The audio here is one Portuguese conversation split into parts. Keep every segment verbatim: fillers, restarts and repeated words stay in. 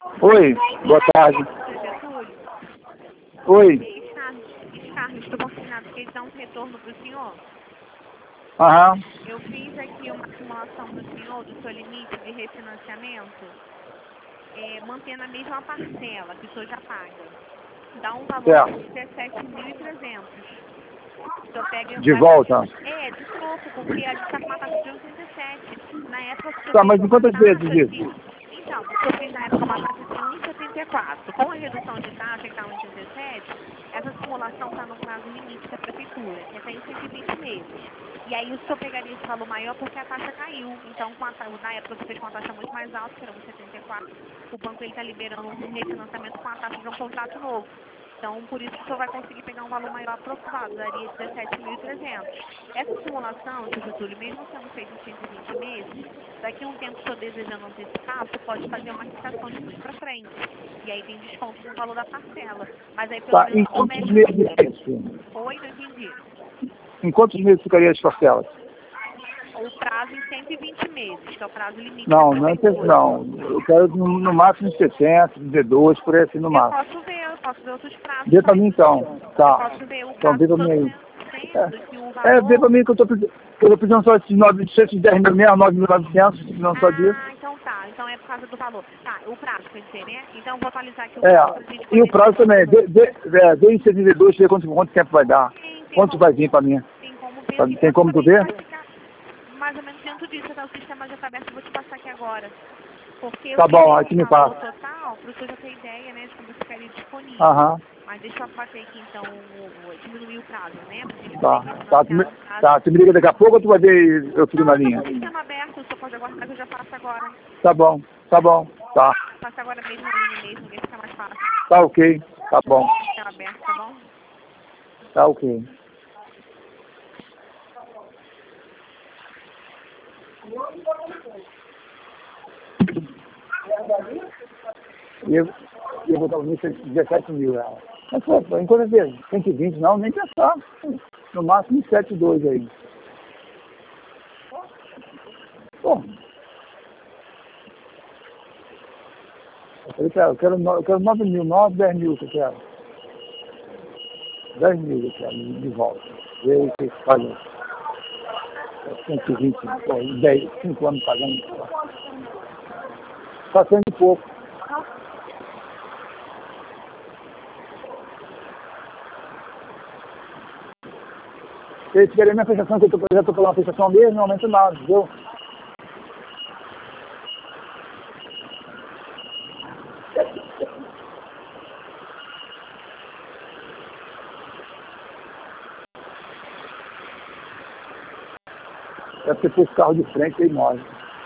Oi, boa tarde. Getúlio, Oi. Carlos, estou confirmado que eles dão um retorno para o senhor. Aham. Eu fiz aqui uma simulação do senhor, do seu limite de refinanciamento, é, mantendo a mesma parcela que o senhor já paga. Dá um valor Certo. de dezessete mil e trezentos. O senhor pega De vai- volta? É, de troco, porque a gente está com uma taxa de um vírgula trinta e sete. Na época que o senhor Tá, fez mas em uma quantas taxa vezes de... isso? Então, o senhor fez na época uma taxa de um vírgula setenta e quatro. Com a redução de taxa, que está um vírgula trinta e sete, essa simulação está no prazo limite da prefeitura, que é até em cento e vinte meses. E aí o senhor pegaria esse valor maior porque a taxa caiu. Então, com a, ta- na época você fez com uma taxa muito mais alta, que era um vírgula setenta e quatro, o banco está liberando um refinanciamento com a taxa de um contrato novo. Então, por isso que o senhor vai conseguir pegar um valor maior aprovado, daria dezessete mil e trezentos. Essa simulação, seu Getúlio, mesmo sendo feita em cento e vinte meses, daqui a um tempo, se o senhor desejando antecipar, você pode fazer uma quitação de trás para frente. E aí tem desconto no valor da parcela. Mas aí pelo Tá, em menos quantos comete... meses é isso? Oi, não entendi. Em quantos meses ficaria as parcelas? O prazo em cento e vinte meses, que é o prazo limite da Não, não é prefeitura. não. Eu quero no, no máximo sessenta, trinta e dois, por aí assim no Eu máximo. posso ver, eu posso ver outros prazos Vê pra mim também. então. Eu Tá. posso ver o Então prazo vê pra mim todo aí. sendo que o É, é vê pra valor... mim que eu tô pedindo. Que eu tô pedindo só esses novecentos e dez mil mesmo, nove mil e novecentos, não só disso. Ah, então tá. Então é por causa do valor. Tá, o prazo, quer dizer, né? Então eu vou atualizar aqui o É, prazo pra gente e o poder... prazo também. Dê, dê, é, dê em setenta e dois, ver quanto, quanto tempo vai dar. Tem, tem Quanto como, vai vir pra mim. tem como ver aqui. Tem como tu ver? Vai ficar mais ou menos dentro disso, tá? O sistema já tá aberto, eu vou te passar aqui agora. Porque eu Tá fiz bom, aí tu esse me valor passa. total para o senhor já ter ideia, né, de como ficaria disponível. Aham. Mas deixa eu bater aqui, então, o, o, diminuir o prazo, né, para a gente poder Tá. Tá, tu refinanciar me, no prazo. tá, tu me liga daqui a pouco ou tu vai ver eu fico Não, na eu tô com linha? o sistema aberto, o senhor pode aguardar que eu já passo agora. Tá bom, tá bom, tá. Passa agora mesmo na linha mesmo, que fica mais fácil. Tá ok, tá bom, Sistema aberto, tá bom? tá ok. E eu, eu vou dar o início de dezessete mil ela. Mas pô, pô, enquanto vezes, cento e vinte não, nem pensar. No máximo sete dois aí. Pô. Eu falei pra ela, eu quero, no- eu quero nove mil, nove, dez mil que eu quero. dez mil eu quero de volta. E aí você faz cento e vinte, pô, dez, cinco anos pagando. Está sendo pouco. Se eles querem a minha prestação, que eu tô, já estou pela prestação mesmo, não aumenta nada, entendeu? Deve ter pôs o carro de frente e imóvel.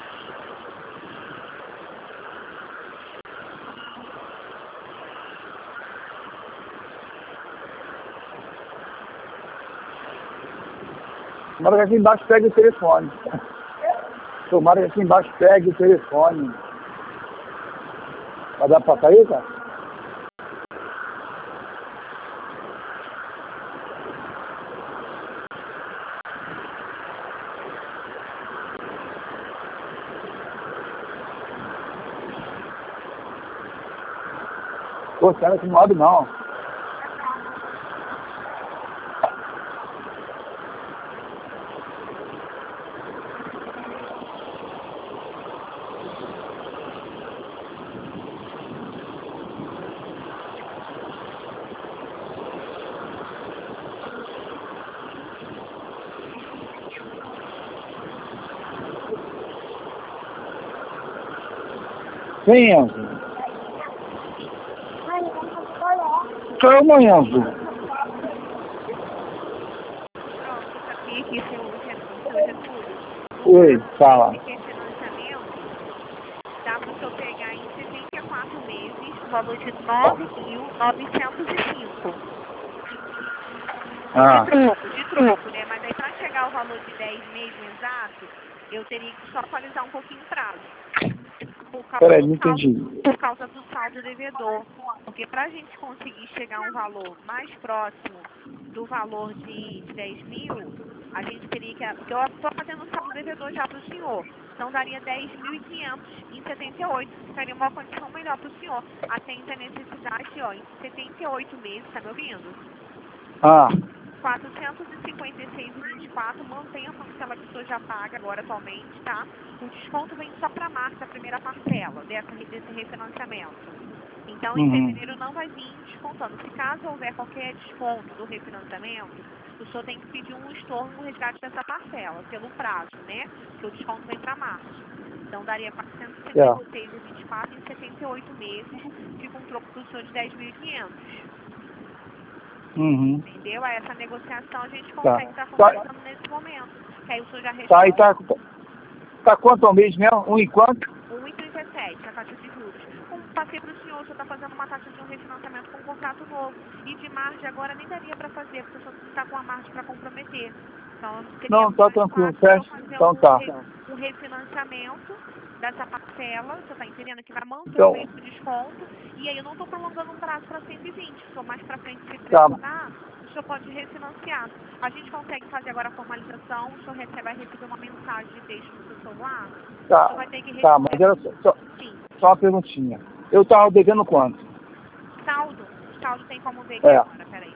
Tomara que aqui embaixo pegue o telefone. Tomara que aqui embaixo pegue o telefone. Vai dar pra sair, cara? Pô, cara, esse modo não. Quem, Enzo? Sou eu, não, Enzo. Pronto, eu sabia que seu, seu Getúlio, Oi, fala. esse refinanciamento, dá para o senhor pegar em setenta e quatro meses, o valor de nove mil novecentos e cinco. Ah, De troco, de troco, né? Mas aí para chegar ao valor de dez mesmo exato, eu teria que só atualizar um pouquinho o prazo. Por causa, peraí, do não saldo, entendi. por causa do saldo devedor. Porque para a gente conseguir chegar a um valor mais próximo do valor de, de dez mil, A gente teria que... Porque eu estou fazendo o saldo devedor já para o senhor. Então daria dez mil e quinhentos em setenta e oito. Ficaria uma condição melhor para o senhor. Atende a necessidade, ó, em setenta e oito meses, tá me ouvindo? Ah, quatrocentos e cinquenta e seis reais e vinte e quatro, mantém a parcela que o senhor já paga agora atualmente, tá? O desconto vem só para março, a primeira parcela dessa, desse refinanciamento. Então, em uhum. fevereiro não vai vir descontando. Se caso houver qualquer desconto do refinanciamento, o senhor tem que pedir um estorno no resgate dessa parcela, pelo prazo, né? Porque o desconto vem para março. Então, daria quatrocentos e cinquenta e seis reais e vinte e quatro em setenta e oito meses, fica um troco para o senhor de dez mil e quinhentos. Uhum. Entendeu? Aí essa negociação a gente Tá. consegue estar Tá, formalizando nesse momento. Que aí o senhor já tá, e responde. tá, tá quanto ao mês mesmo? Um e quanto? um vírgula trinta e sete a taxa de juros. Como passei para o senhor, o senhor está fazendo uma taxa de um refinanciamento com um contrato novo. E de margem agora nem daria para fazer, porque o senhor não está com a margem para comprometer. Então seria Não, tá mais tranquilo, fácil o senhor fecha. fazer Então um, tá. re, um refinanciamento dessa parcela, o senhor está entendendo que vai manter o Então, mesmo desconto. E aí eu não estou prolongando um prazo para cento e vinte. Se o senhor mais para frente se tá, precisar, o senhor pode refinanciar. A gente consegue fazer agora a formalização, o senhor recebe, vai receber uma mensagem de texto no seu celular. O tá, senhor vai ter que tá, responder. mas era só, só, Sim. só uma perguntinha. Eu tava devendo quanto? Saldo. O saldo tem como ver aqui É, agora, peraí.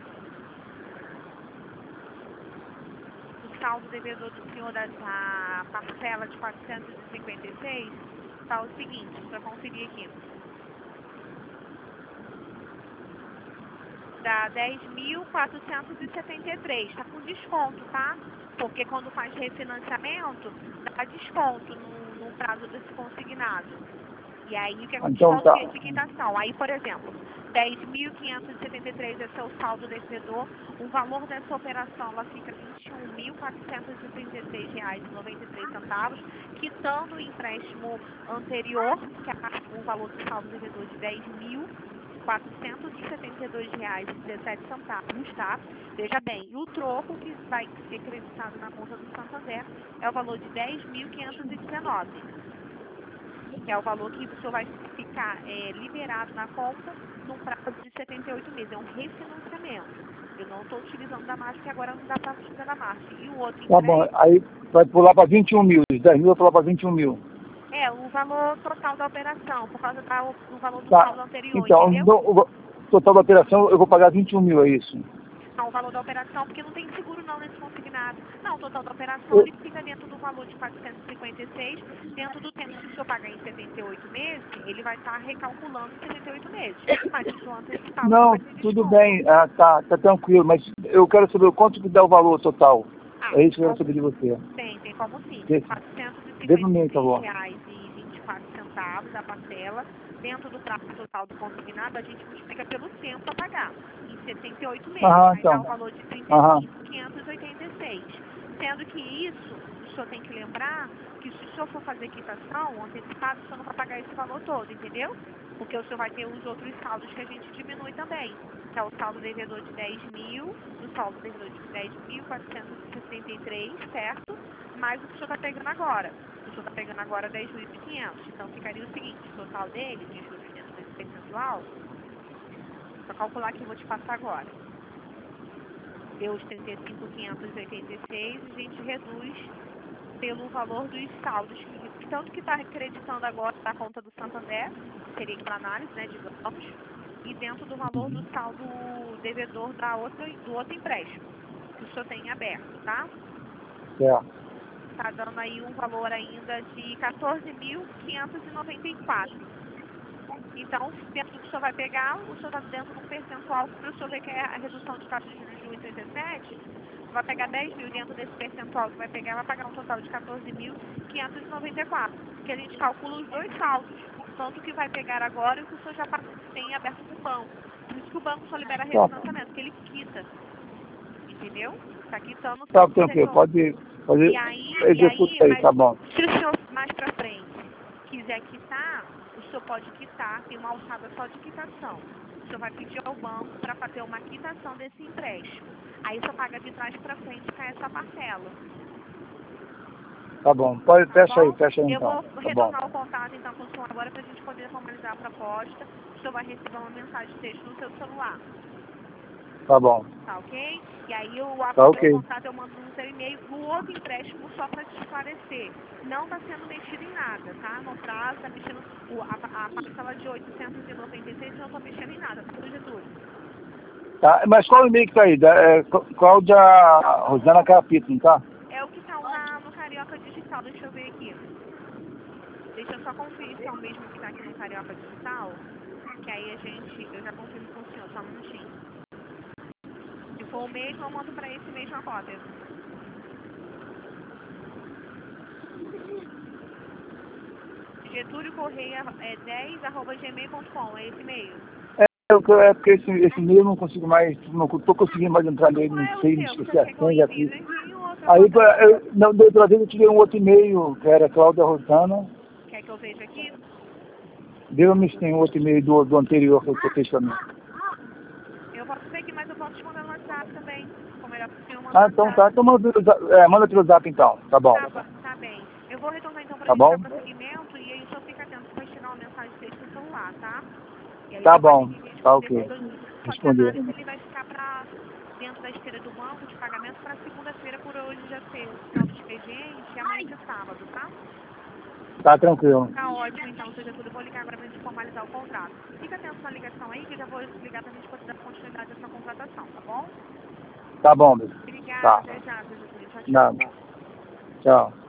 O saldo devedor do senhor dessa parcela de quatrocentos e cinquenta e seis está o seguinte, para conferir aqui. Dá dez mil quatrocentos e setenta e três. Está com desconto, tá? Porque quando faz refinanciamento, dá desconto no, no prazo desse consignado. E aí o que acontece? então tá. Desconto de quitação. Aí, por exemplo, dez mil quinhentos e setenta e três esse é o saldo devedor. O valor dessa operação ela fica vinte e um mil quatrocentos e trinta e seis reais e noventa e três centavos, quitando o empréstimo anterior, que é o valor do saldo devedor de dez mil quatrocentos e setenta e dois reais e dezessete centavos, tá? Veja bem, e o troco que vai ser creditado na conta do Santander é o valor de dez mil quinhentos e dezenove, que é o valor que o senhor vai ficar é, liberado na conta num prazo de setenta e oito meses. É um refinanciamento. Eu não estou utilizando da margem, porque agora não dá para utilizar da margem. E o outro Tá bom, empréstimo aí vai pular para vinte e um mil, os dez mil vai pular para vinte e um mil. é o valor total da operação, por causa da, do valor do Tá, saldo anterior, então, entendeu? no- o total da operação eu vou pagar vinte e um mil, é isso? Não, o valor da operação, porque não tem seguro não nesse consignado. Não, o total da operação Eu- ele fica dentro do valor de quatrocentos e cinquenta e seis, dentro do tempo que o senhor pagar em setenta e oito meses, ele vai estar recalculando em setenta e oito meses. Mas se o senhor antecipar, o senhor Não, vai ter tudo desconto. bem, ah, tá, tá tranquilo, mas eu quero saber o quanto que dá o valor total. Ah, É isso que eu então quero saber de você. tem, tem como sim. Dê- quatrocentos e Dê para cinquenta e mim, por seis favor. reais e vinte e quatro centavos a parcela. Dentro do prazo total do consignado, a gente multiplica pelo tempo a pagar, em setenta e oito meses. Aham, Aí dá o então. valor de trinta e Aham, cinco mil quinhentos e oitenta e seis. Sendo que isso, o senhor tem que lembrar que se o senhor for fazer quitação antecipada, o senhor não vai pagar esse valor todo, entendeu? Porque o senhor vai ter os outros saldos que a gente diminui também, que é o saldo devedor de dez mil, o saldo devedor de dez mil quatrocentos e sessenta e três, certo? Mais o que o senhor está pegando agora. O senhor está pegando agora dez mil e quinhentos. Então ficaria o seguinte, o total dele, de juros dentro desse percentual, para calcular aqui, eu vou te passar agora. Deu os trinta e cinco mil quinhentos e oitenta e seis, a gente reduz pelo valor dos saldos, que, tanto que está acreditando agora da conta do Santander, seria para análise, né, digamos, e dentro do valor do saldo devedor da outra, do outro empréstimo, que o senhor tem aberto, tá? certo. Está dando aí um valor ainda de quatorze mil quinhentos e noventa e quatro. Então, dentro do que o senhor vai pegar, o senhor está dentro de um percentual para o senhor ver que é a redução de taxa de juros de um vírgula trinta e sete, você vai pegar dez mil dentro desse percentual que vai pegar, vai pagar um total de quatorze mil quinhentos e noventa e quatro, que a gente calcula os dois saldos, tanto que vai pegar agora e o que o senhor já tem aberto com o banco. Por isso que o banco só libera Tá, refinanciamento, porque ele quita, entendeu? Está quitando o tá saldo tranquilo, devedor. pode, pode E aí, e aí, executar aí, mas tá bom. se o senhor mais para frente quiser quitar, o senhor pode quitar, tem uma alçada só de quitação. O senhor vai pedir ao banco para fazer uma quitação desse empréstimo. Aí o senhor paga de trás para frente com essa parcela. Tá bom, pode, Tá fecha aí, bom? fecha aí Eu então. vou Tá bom. retornar o contato então com o senhor agora para a gente poder formalizar a proposta. O senhor vai receber uma mensagem de texto no seu celular. Tá bom. Tá ok? E aí o a Tá cópia ok. do contrato eu mando no seu e-mail. No outro empréstimo, só para te esclarecer, não está sendo mexido em nada, tá? No prazo, está mexendo o, a, a parcela de oitocentos e noventa e seis, não estou mexendo em nada, tá, Getúlio? Tá, mas qual o e-mail que tá aí? Da, é, Cláudia Rosana Capito, não tá? É o que está na, no Carioca Digital, deixa eu ver aqui. Deixa eu só conferir se é o mesmo que está aqui no Carioca Digital, que aí a gente, eu já confirmo com o senhor, só um minutinho. Se for o mesmo, eu mando para esse mesmo a cópia. Getúlio Correia é dez arroba gmail ponto com, é esse e-mail? É, eu- é porque esse, esse e-mail eu não consigo mais, não tô conseguindo mais entrar nele, Qual não é o sei, me seu? esqueci Você a quer que eu senha envie? aqui. Eu envio outro Aí, agora. pra- eu, não, da outra vez eu tirei um outro e-mail, que era Cláudia Rosana. Quer que eu veja aqui? Deu-me se tem um outro e-mail do, do anterior que eu fez pra mim. Eu posso ver aqui, mas eu posso te mandar no WhatsApp também. Ficou melhor pro senhor mandar Ah, no então WhatsApp. tá. Então manda, pelo za- é, manda pelo zap então. Tá bom. Tá, ba- tá bem. Eu vou retornar então pra Tá gente dar bom? prosseguimento e aí o senhor fica atento se vai chegar uma mensagem de texto no celular, tá? E aí Tá já pode bom. me Tá responder ok. quando eu... Só que a Responder. análise ele vai ficar pra dentro da esteira do banco de pagamento para segunda-feira, por hoje já ser final do expediente e amanhã ser sábado, tá? Tá tranquilo. Tá ótimo, então, seja tudo. Eu vou ligar agora pra gente formalizar o contrato. Fica atento na ligação aí, que eu já vou ligar pra gente poder dar continuidade a essa contratação, tá bom? Tá bom, meu. Obrigada, Tá. até já, seja tudo. Tchau, tchau. Nada. Tchau.